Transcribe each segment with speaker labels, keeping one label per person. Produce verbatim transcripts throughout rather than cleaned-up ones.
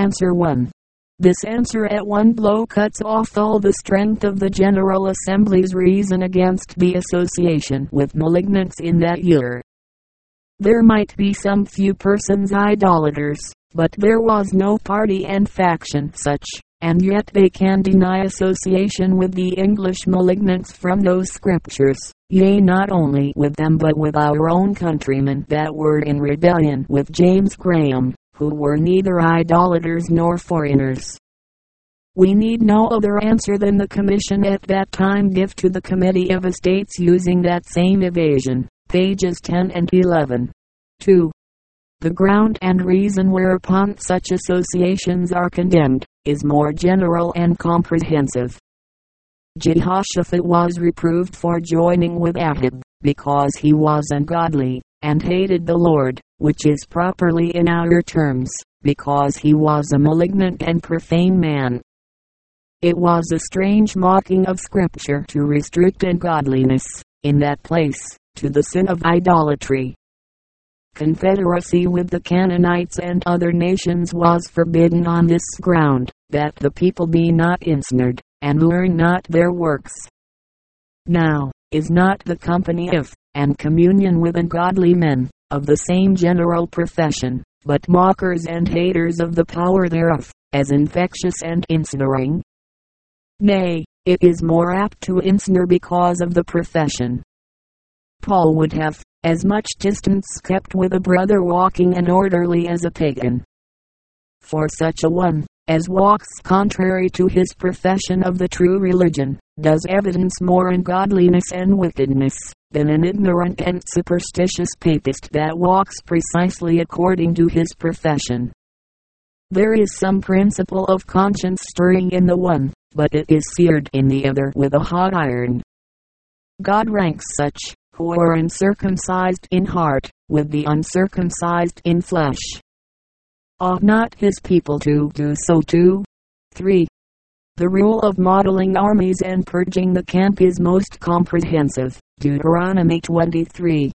Speaker 1: Answer one. This answer at one blow cuts off all the strength of the General Assembly's reason against the association with malignants in that year. There might be some few persons idolaters, but there was no party and faction such, and yet they can deny association with the English malignants from those scriptures, yea, not only with them but with our own countrymen that were in rebellion with James Graham, who were neither idolaters nor foreigners. We need no other answer than the Commission at that time give to the Committee of Estates using that same evasion, pages ten and eleven. two. The ground and reason whereupon such associations are condemned, is more general and comprehensive. Jehoshaphat was reproved for joining with Ahab, because he was ungodly, and hated the Lord, which is properly in our terms, because he was a malignant and profane man. It was a strange mocking of Scripture to restrict ungodliness, in that place, to the sin of idolatry. Confederacy with the Canaanites and other nations was forbidden on this ground, that the people be not ensnared, and learn not their works. Now, is not the company of, and communion with ungodly men, of the same general profession, but mockers and haters of the power thereof, as infectious and ensnaring? Nay, it is more apt to ensnare because of the profession. Paul would have as much distance kept with a brother walking an orderly as a pagan. For such a one, as walks contrary to his profession of the true religion, does evidence more ungodliness and wickedness, than an ignorant and superstitious papist that walks precisely according to his profession. There is some principle of conscience stirring in the one, but it is seared in the other with a hot iron. God ranks such, who are uncircumcised in heart, with the uncircumcised in flesh. Ought not his people to do so too? three. The rule of modeling armies and purging the camp is most comprehensive, Deuteronomy twenty-three.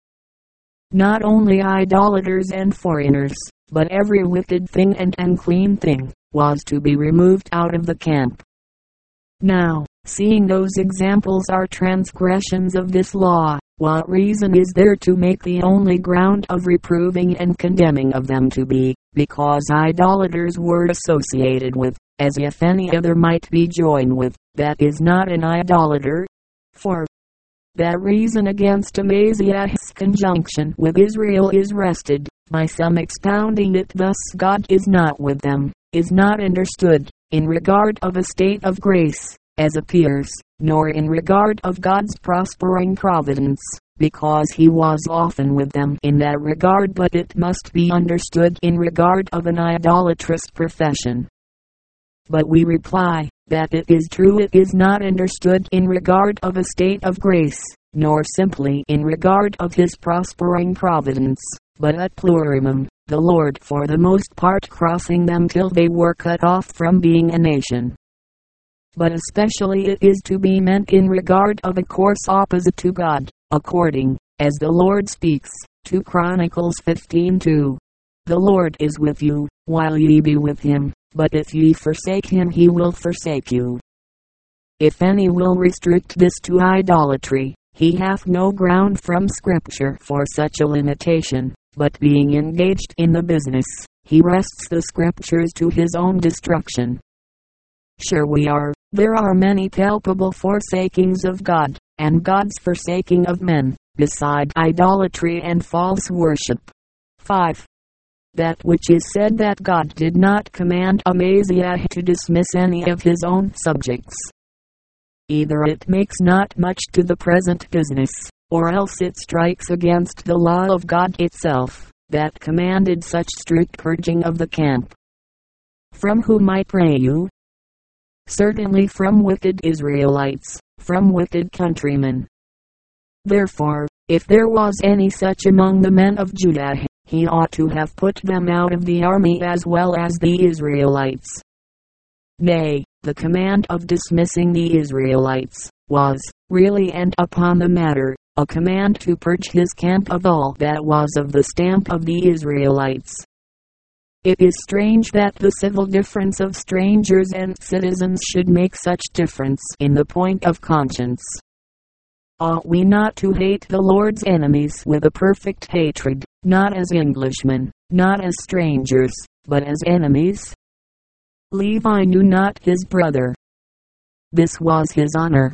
Speaker 1: Not only idolaters and foreigners, but every wicked thing and unclean thing, was to be removed out of the camp. Now, seeing those examples are transgressions of this law, what reason is there to make the only ground of reproving and condemning of them to be, because idolaters were associated with, as if any other might be joined with, that is not an idolater? For that reason against Amaziah's conjunction with Israel is rested, by some expounding it thus: God is not with them, is not understood, in regard of a state of grace, as appears, nor in regard of God's prospering providence, because he was often with them in that regard, but it must be understood in regard of an idolatrous profession. But we reply, that it is true it is not understood in regard of a state of grace, nor simply in regard of his prospering providence, but at plurimum, the Lord for the most part crossing them till they were cut off from being a nation. But especially it is to be meant in regard of a course opposite to God, according as the Lord speaks, two Chronicles fifteen two. The Lord is with you, while ye be with him, but if ye forsake him he will forsake you. If any will restrict this to idolatry, he hath no ground from Scripture for such a limitation, but being engaged in the business, he wrests the Scriptures to his own destruction. Sure we are, there are many palpable forsakings of God, and God's forsaking of men, beside idolatry and false worship. five. That which is said that God did not command Amaziah to dismiss any of his own subjects. Either it makes not much to the present business, or else it strikes against the law of God itself, that commanded such strict purging of the camp. From whom, I pray you? Certainly from wicked Israelites, from wicked countrymen. Therefore, if there was any such among the men of Judah, he ought to have put them out of the army as well as the Israelites. Nay, the command of dismissing the Israelites, was, really and upon the matter, a command to purge his camp of all that was of the stamp of the Israelites. It is strange that the civil difference of strangers and citizens should make such difference in the point of conscience. Ought we not to hate the Lord's enemies with a perfect hatred, not as Englishmen, not as strangers, but as enemies? Levi knew not his brother. This was his honor.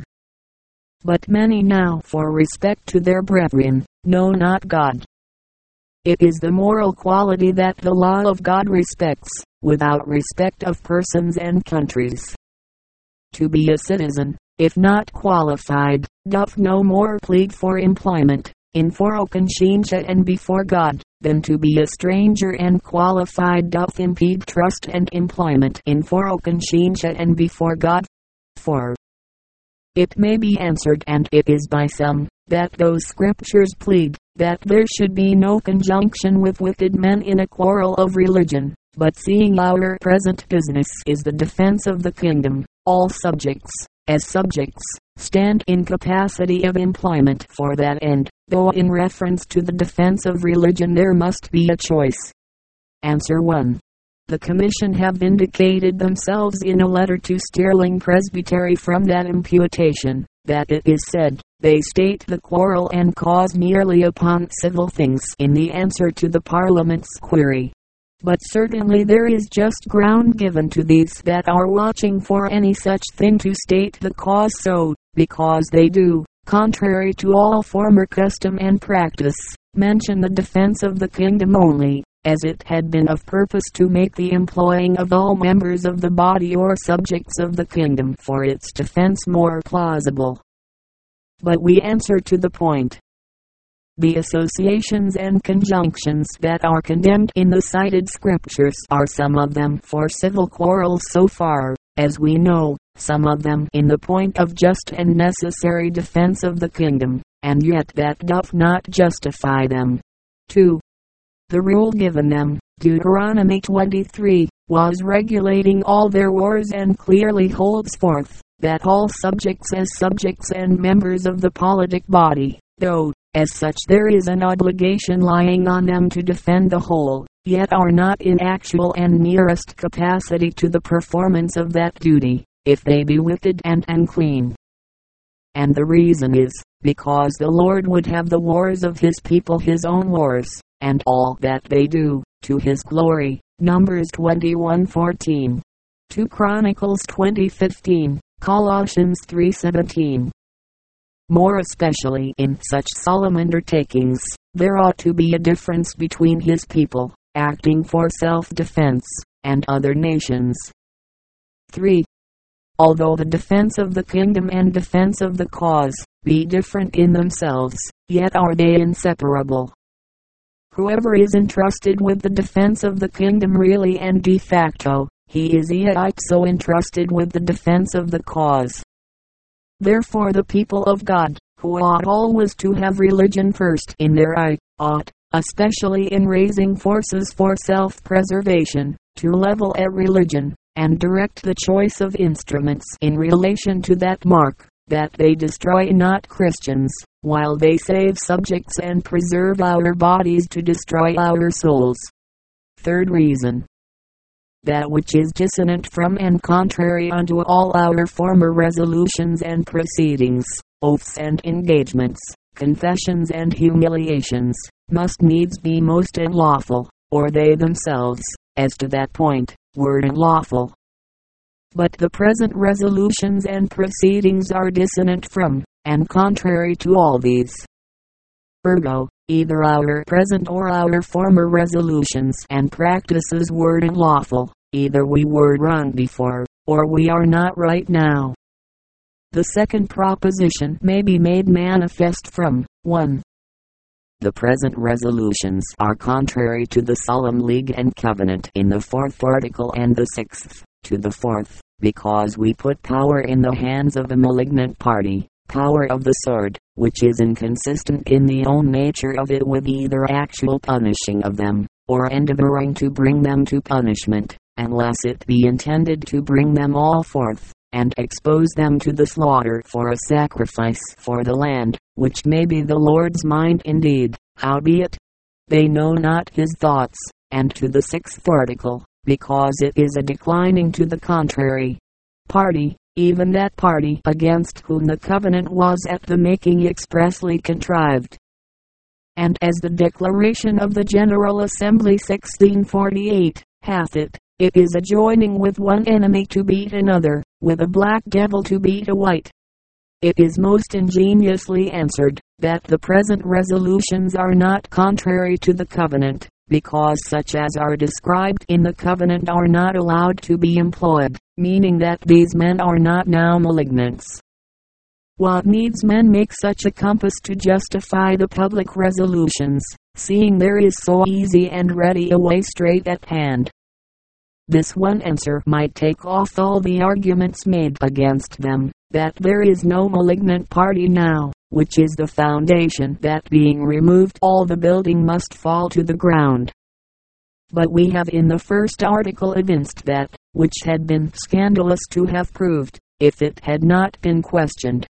Speaker 1: But many now, for respect to their brethren, know not God. It is the moral quality that the law of God respects, without respect of persons and countries. To be a citizen, if not qualified, doth no more plead for employment, in foro conscientia and before God, than to be a stranger and qualified doth impede trust and employment in foro conscientia and before God. For it may be answered, and it is by some, that those scriptures plead, that there should be no conjunction with wicked men in a quarrel of religion, but seeing our present business is the defense of the kingdom, all subjects, as subjects, stand in capacity of employment for that end, though in reference to the defense of religion there must be a choice. Answer one. The Commission have vindicated themselves in a letter to Stirling Presbytery from that imputation, that it is said, they state the quarrel and cause merely upon civil things in the answer to the Parliament's query. But certainly there is just ground given to these that are watching for any such thing to state the cause so, because they do, contrary to all former custom and practice, mention the defense of the kingdom only, as it had been of purpose to make the employing of all members of the body or subjects of the kingdom for its defense more plausible. But we answer to the point. The associations and conjunctions that are condemned in the cited scriptures are some of them for civil quarrels so far, as we know, some of them in the point of just and necessary defense of the kingdom, and yet that doth not justify them. two. The rule given them, Deuteronomy twenty-three, was regulating all their wars and clearly holds forth, that all subjects as subjects and members of the politic body, though, as such there is an obligation lying on them to defend the whole, yet are not in actual and nearest capacity to the performance of that duty, if they be wicked and unclean. And the reason is, because the Lord would have the wars of his people his own wars, and all that they do, to his glory. Numbers twenty-one fourteen. two Chronicles twenty fifteen, Colossians three seventeen. More especially in such solemn undertakings, there ought to be a difference between his people, acting for self-defense, and other nations. three. Although the defense of the kingdom and defense of the cause be different in themselves, yet are they inseparable. Whoever is entrusted with the defense of the kingdom really and de facto, he is ea ipso entrusted with the defense of the cause. Therefore the people of God, who ought always to have religion first in their eye, ought, especially in raising forces for self-preservation, to level at religion, and direct the choice of instruments in relation to that mark, that they destroy not Christians, while they save subjects and preserve our bodies to destroy our souls. Third reason. That which is dissonant from and contrary unto all our former resolutions and proceedings, oaths and engagements, confessions and humiliations, must needs be most unlawful, or they themselves, as to that point, were unlawful. But the present resolutions and proceedings are dissonant from, and contrary to all these. Ergo, either our present or our former resolutions and practices were unlawful, either we were wrong before, or we are not right now. The second proposition may be made manifest from, one. The present resolutions are contrary to the solemn league and covenant in the fourth article and the sixth, to the fourth, because we put power in the hands of a malignant party, power of the sword, which is inconsistent in the own nature of it with either actual punishing of them, or endeavoring to bring them to punishment, unless it be intended to bring them all forth, and expose them to the slaughter for a sacrifice for the land, which may be the Lord's mind indeed, howbeit they know not his thoughts, and to the sixth article, because it is a declining to the contrary party, even that party against whom the covenant was at the making expressly contrived. And as the Declaration of the General Assembly sixteen forty-eight hath it, it is a joining with one enemy to beat another, with a black devil to beat a white. It is most ingeniously answered, that the present resolutions are not contrary to the covenant, because such as are described in the covenant are not allowed to be employed, meaning that these men are not now malignants. What needs men make such a compass to justify the public resolutions, seeing there is so easy and ready a way straight at hand? This one answer might take off all the arguments made against them, that there is no malignant party now, which is the foundation that being removed all the building must fall to the ground. But we have in the first article evinced that, which had been scandalous to have proved, if it had not been questioned.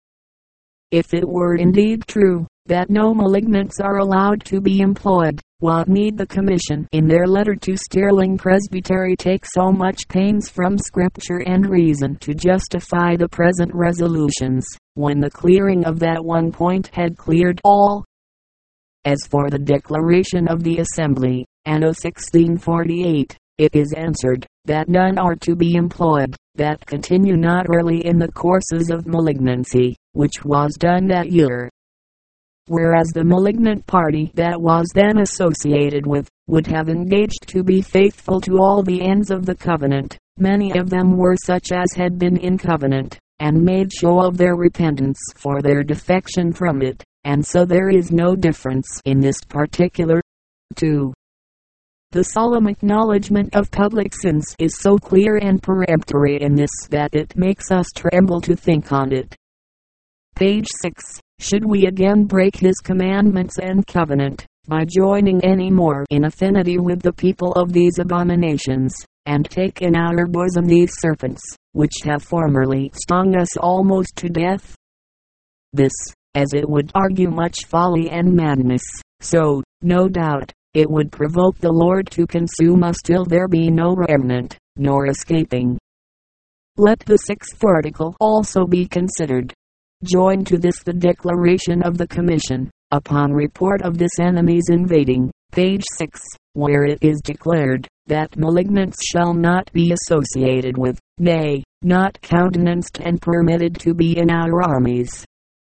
Speaker 1: If it were indeed true, that no malignants are allowed to be employed, what need the Commission in their letter to Stirling Presbytery take so much pains from Scripture and reason to justify the present resolutions, when the clearing of that one point had cleared all? As for the Declaration of the Assembly, anno sixteen forty-eight, it is answered, that none are to be employed, that continue not early in the courses of malignancy, which was done that year. Whereas the malignant party that was then associated with, would have engaged to be faithful to all the ends of the covenant, many of them were such as had been in covenant, and made show of their repentance for their defection from it, and so there is no difference in this particular. two. The solemn acknowledgment of public sins is so clear and peremptory in this that it makes us tremble to think on it. Page six. Should we again break his commandments and covenant, by joining any more in affinity with the people of these abominations, and take in our bosom these serpents, which have formerly stung us almost to death? This, as it would argue much folly and madness, so, no doubt, it would provoke the Lord to consume us till there be no remnant, nor escaping. Let the sixth article also be considered. Join to this the Declaration of the Commission, upon report of this enemy's invading, page six, where it is declared, that malignants shall not be associated with, nay, not countenanced and permitted to be in our armies.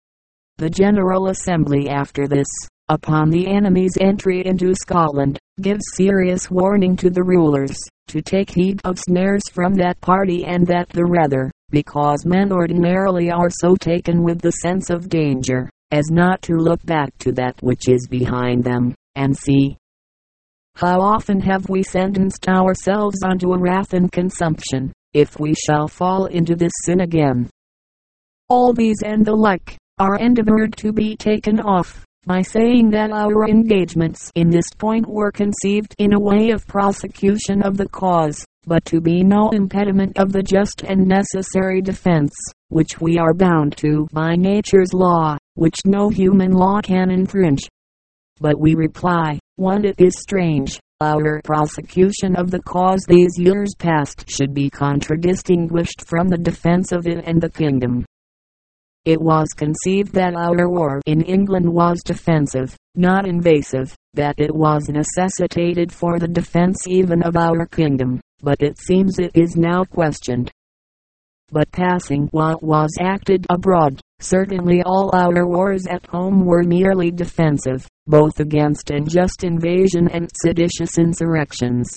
Speaker 1: The General Assembly after this, upon the enemy's entry into Scotland, gives serious warning to the rulers, to take heed of snares from that party and that the rather, because men ordinarily are so taken with the sense of danger, as not to look back to that which is behind them, and see. How often have we sentenced ourselves unto a wrath and consumption, if we shall fall into this sin again? All these and the like, are endeavored to be taken off, by saying that our engagements in this point were conceived in a way of prosecution of the cause, but to be no impediment of the just and necessary defense, which we are bound to by nature's law, which no human law can infringe. But we reply, one, it is strange, our prosecution of the cause these years past should be contradistinguished from the defense of it and the kingdom. It was conceived that our war in England was defensive, not invasive, that it was necessitated for the defense even of our kingdom, but it seems it is now questioned. But passing what was acted abroad, certainly all our wars at home were merely defensive, both against unjust invasion and seditious insurrections.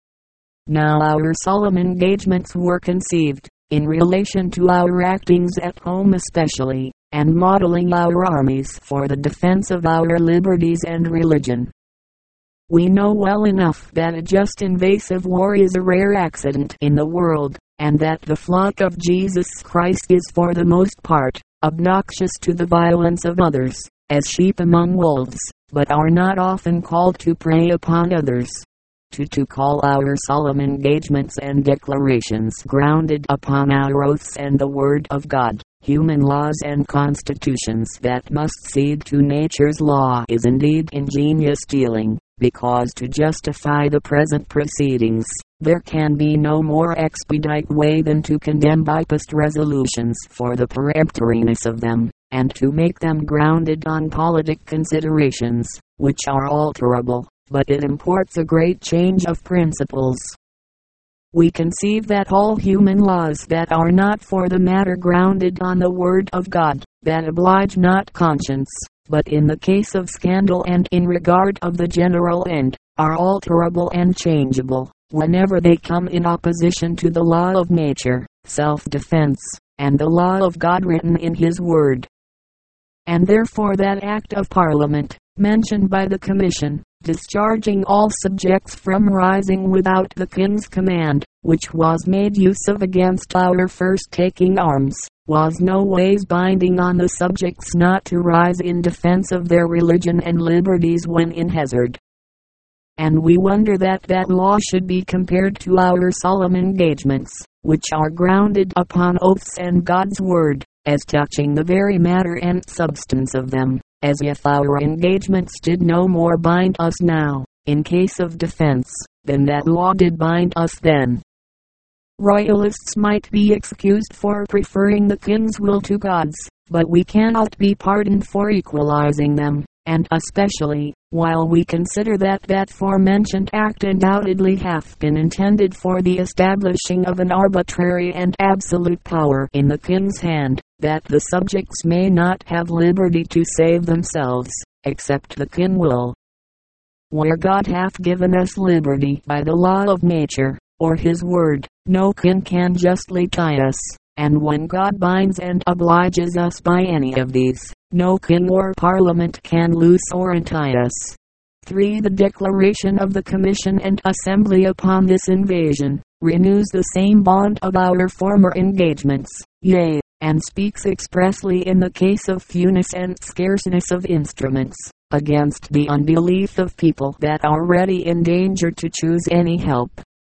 Speaker 1: Now our solemn engagements were conceived, in relation to our actings at home especially, and modeling our armies for the defense of our liberties and religion. We know well enough that a just invasive war is a rare accident in the world, and that the flock of Jesus Christ is for the most part, obnoxious to the violence of others, as sheep among wolves, but are not often called to prey upon others. To, to call our solemn engagements and declarations grounded upon our oaths and the word of God, human laws and constitutions that must cede to nature's law is indeed ingenious dealing, because to justify the present proceedings, there can be no more expedite way than to condemn bypast resolutions for the peremptoriness of them, and to make them grounded on politic considerations, which are alterable, but it imports a great change of principles. We conceive that all human laws that are not for the matter grounded on the word of God, that oblige not conscience, but in the case of scandal and in regard of the general end, are alterable and changeable, whenever they come in opposition to the law of nature, self-defense, and the law of God written in His word. And therefore that Act of Parliament, mentioned by the Commission, discharging all subjects from rising without the King's command, which was made use of against our first taking arms, was no ways binding on the subjects not to rise in defense of their religion and liberties when in hazard. And we wonder that that law should be compared to our solemn engagements, which are grounded upon oaths and God's word, as touching the very matter and substance of them, as if our engagements did no more bind us now, in case of defense, than that law did bind us then. Royalists might be excused for preferring the King's will to God's, but we cannot be pardoned for equalizing them, and especially, while we consider that that forementioned act undoubtedly hath been intended for the establishing of an arbitrary and absolute power in the King's hand, that the subjects may not have liberty to save themselves, except the King will. Where God hath given us liberty by the law of nature, or His word, no king can justly tie us, and when God binds and obliges us by any of these, no king or parliament can loose or untie us. three. The declaration of the Commission and Assembly upon this invasion, renews the same bond of our former engagements, yea, and speaks expressly in the case of fewness and scarceness of instruments, against the unbelief of people that are ready in danger to choose any help.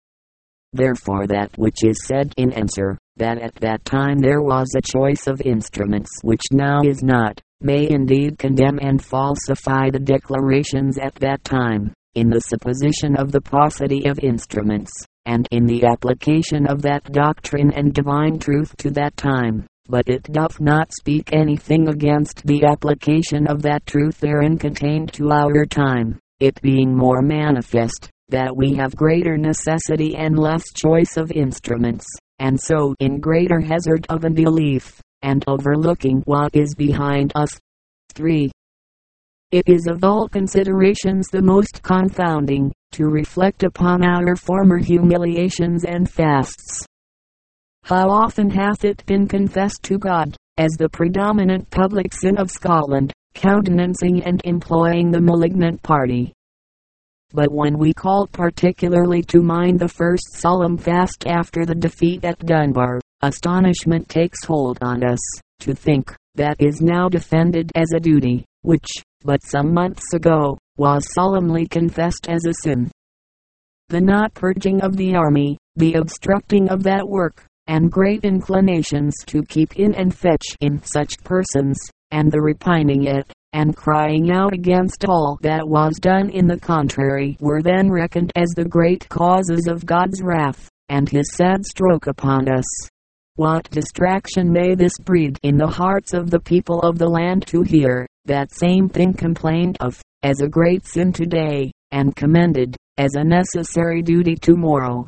Speaker 1: Therefore that which is said in answer, that at that time there was a choice of instruments which now is not, may indeed condemn and falsify the declarations at that time, in the supposition of the paucity of instruments, and in the application of that doctrine and divine truth to that time. But it doth not speak anything against the application of that truth therein contained to our time, it being more manifest, that we have greater necessity and less choice of instruments, and so in greater hazard of unbelief, and overlooking what is behind us. three. It is of all considerations the most confounding, to reflect upon our former humiliations and fasts. How often hath it been confessed to God, as the predominant public sin of Scotland, countenancing and employing the malignant party. But when we call particularly to mind the first solemn fast after the defeat at Dunbar, astonishment takes hold on us, to think, that is now defended as a duty, which, but some months ago, was solemnly confessed as a sin. The not purging of the army, the obstructing of that work, and great inclinations to keep in and fetch in such persons, and the repining it, and crying out against all that was done in the contrary, were then reckoned as the great causes of God's wrath, and His sad stroke upon us. What distraction may this breed in the hearts of the people of the land to hear that same thing complained of, as a great sin today, and commended, as a necessary duty tomorrow?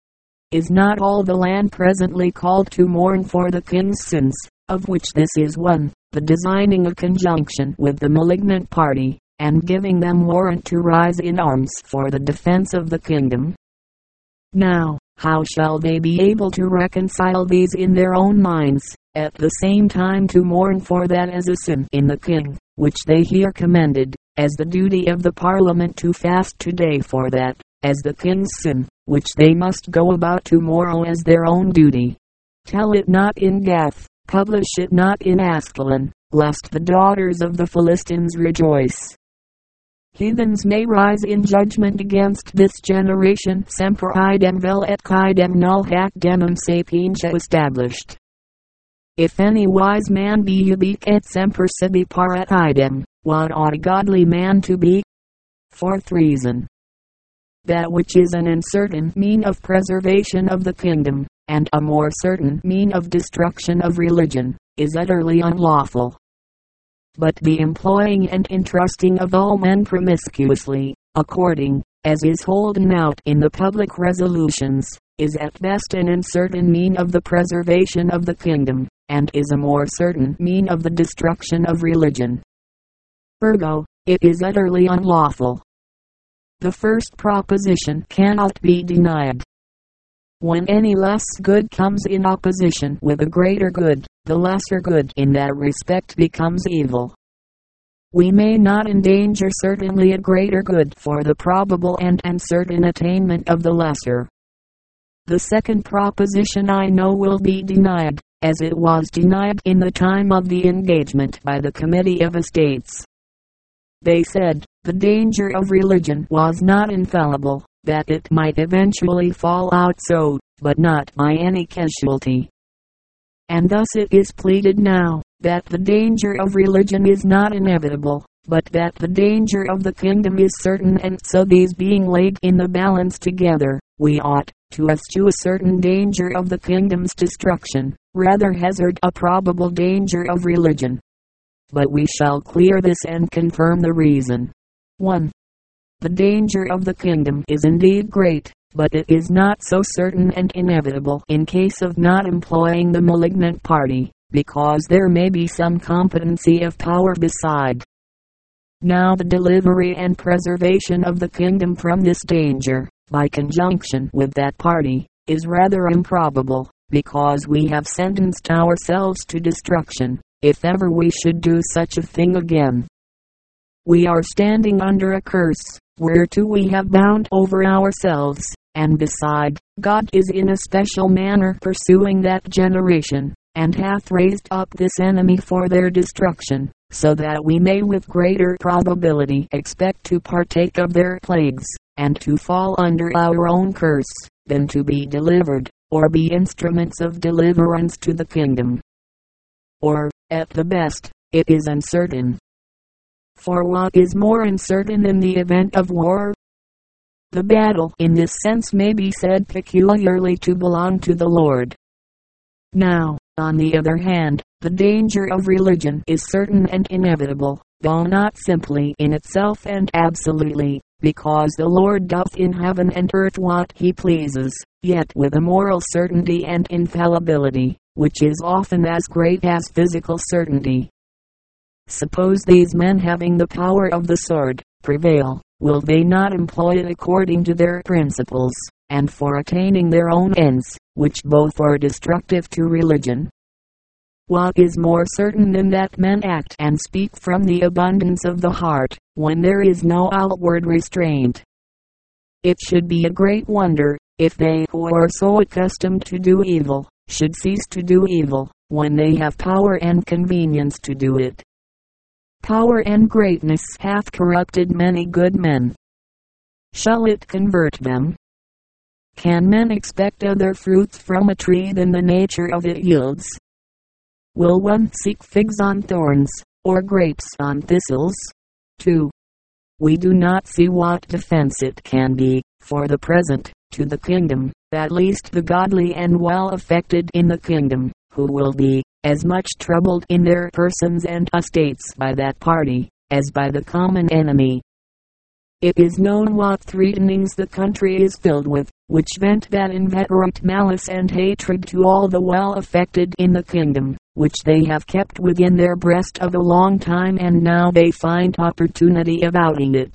Speaker 1: Is not all the land presently called to mourn for the King's sins, of which this is one, the designing a conjunction with the malignant party, and giving them warrant to rise in arms for the defense of the kingdom? Now, how shall they be able to reconcile these in their own minds, at the same time to mourn for that as a sin in the King, which they hear commended, as the duty of the Parliament to fast today for that, as the King's sin, which they must go about tomorrow as their own duty? Tell it not in Gath, publish it not in Ascalon, lest the daughters of the Philistines rejoice. Heathens may rise in judgment against this generation. Semper idem vel et quidem null hac demum sapientia established. If any wise man be ubique et semper sibi par et idem, what ought a godly man to be? Fourth reason. That which is an uncertain mean of preservation of the kingdom, and a more certain mean of destruction of religion, is utterly unlawful. But the employing and entrusting of all men promiscuously, according as is holden out in the public resolutions, is at best an uncertain mean of the preservation of the kingdom, and is a more certain mean of the destruction of religion. Ergo, it is utterly unlawful. The first proposition cannot be denied. When any less good comes in opposition with a greater good, the lesser good in that respect becomes evil. We may not endanger certainly a greater good for the probable and uncertain attainment of the lesser. The second proposition I know will be denied, as it was denied in the time of the engagement by the Committee of Estates. They said, the danger of religion was not infallible, that it might eventually fall out so, but not by any casualty. And thus it is pleaded now, that the danger of religion is not inevitable, but that the danger of the kingdom is certain, and so these being laid in the balance together, we ought, to eschew a certain danger of the kingdom's destruction, rather hazard a probable danger of religion. But we shall clear this and confirm the reason. one. The danger of the kingdom is indeed great, but it is not so certain and inevitable in case of not employing the malignant party, because there may be some competency of power beside. Now the delivery and preservation of the kingdom from this danger, by conjunction with that party, is rather improbable, because we have sentenced ourselves to destruction, if ever we should do such a thing again. We are standing under a curse, whereto we have bound over ourselves, and beside, God is in a special manner pursuing that generation, and hath raised up this enemy for their destruction, so that we may with greater probability expect to partake of their plagues, and to fall under our own curse, than to be delivered, or be instruments of deliverance to the kingdom. Or, at the best, it is uncertain. For what is more uncertain than the event of war? The battle in this sense may be said peculiarly to belong to the Lord. Now, on the other hand, the danger of religion is certain and inevitable, though not simply in itself and absolutely, because the Lord doth in heaven and earth what he pleases, yet with a moral certainty and infallibility, which is often as great as physical certainty. Suppose these men, having the power of the sword, prevail, will they not employ it according to their principles, and for attaining their own ends, which both are destructive to religion? What is more certain than that men act and speak from the abundance of the heart, when there is no outward restraint? It should be a great wonder, if they who are so accustomed to do evil, should cease to do evil, when they have power and convenience to do it. Power and greatness hath corrupted many good men. Shall it convert them? Can men expect other fruits from a tree than the nature of it yields? Will one seek figs on thorns, or grapes on thistles? two. We do not see what defense it can be, for the present, to the kingdom, at least the godly and well affected in the kingdom, who will be as much troubled in their persons and estates by that party, as by the common enemy. It is known what threatenings the country is filled with, which vent that inveterate malice and hatred to all the well affected in the kingdom, which they have kept within their breast of a long time, and now they find opportunity of outing it.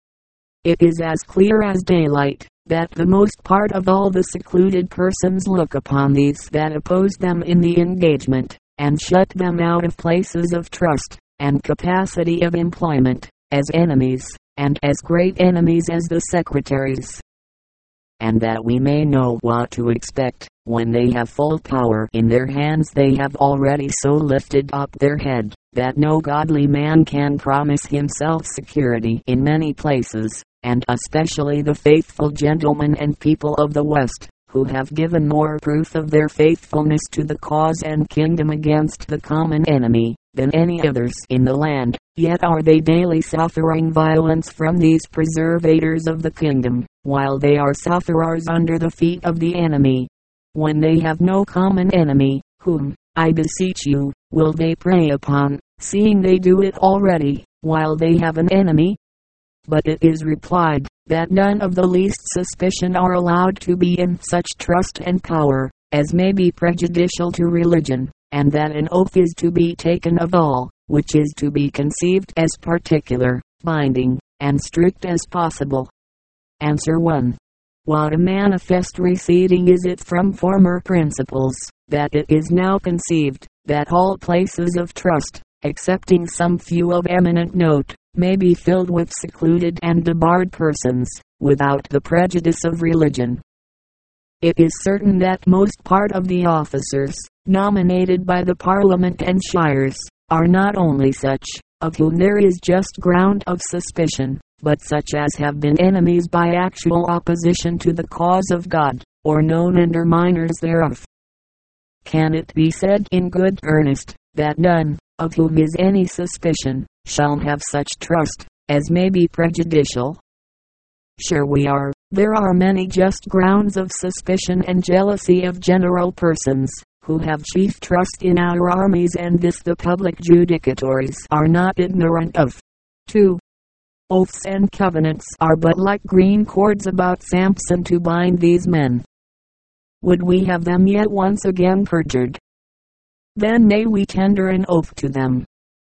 Speaker 1: It is as clear as daylight, that the most part of all the secluded persons look upon these that oppose them in the engagement, and shut them out of places of trust, and capacity of employment, as enemies, and as great enemies as the secretaries. And that we may know what to expect, when they have full power in their hands, they have already so lifted up their head, that no godly man can promise himself security in many places, and especially the faithful gentlemen and people of the West, who have given more proof of their faithfulness to the cause and kingdom against the common enemy, than any others in the land, yet are they daily suffering violence from these preservators of the kingdom, while they are sufferers under the feet of the enemy. When they have no common enemy, whom, I beseech you, will they prey upon, seeing they do it already, while they have an enemy? But it is replied, that none of the least suspicion are allowed to be in such trust and power, as may be prejudicial to religion, and that an oath is to be taken of all, which is to be conceived as particular, binding, and strict as possible. Answer one. What a manifest receding is it from former principles, that it is now conceived, that all places of trust, excepting some few of eminent note, may be filled with secluded and debarred persons, without the prejudice of religion. It is certain that most part of the officers, nominated by the Parliament and shires, are not only such, of whom there is just ground of suspicion, but such as have been enemies by actual opposition to the cause of God, or known underminers thereof. Can it be said in good earnest, that none, of whom is any suspicion, shall have such trust, as may be prejudicial? Sure we are. There are many just grounds of suspicion and jealousy of general persons, who have chief trust in our armies, and this the public judicatories are not ignorant of. two. Oaths and covenants are but like green cords about Samson to bind these men. Would we have them yet once again perjured? Then may we tender an oath to them,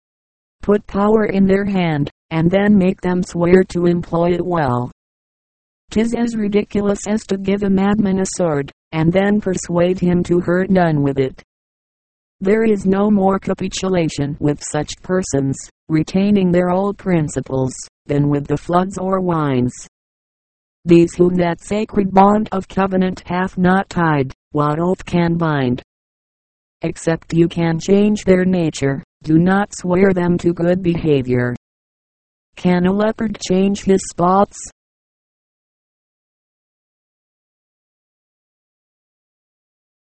Speaker 1: put power in their hand, and then make them swear to employ it well. 'Tis as ridiculous as to give a madman a sword, and then persuade him to hurt none with it. There is no more capitulation with such persons, retaining their old principles, than with the floods or wines. These whom that sacred bond of covenant hath not tied, what oath can bind? Except you can change their nature, do not swear them to good behavior. Can a leopard change his spots?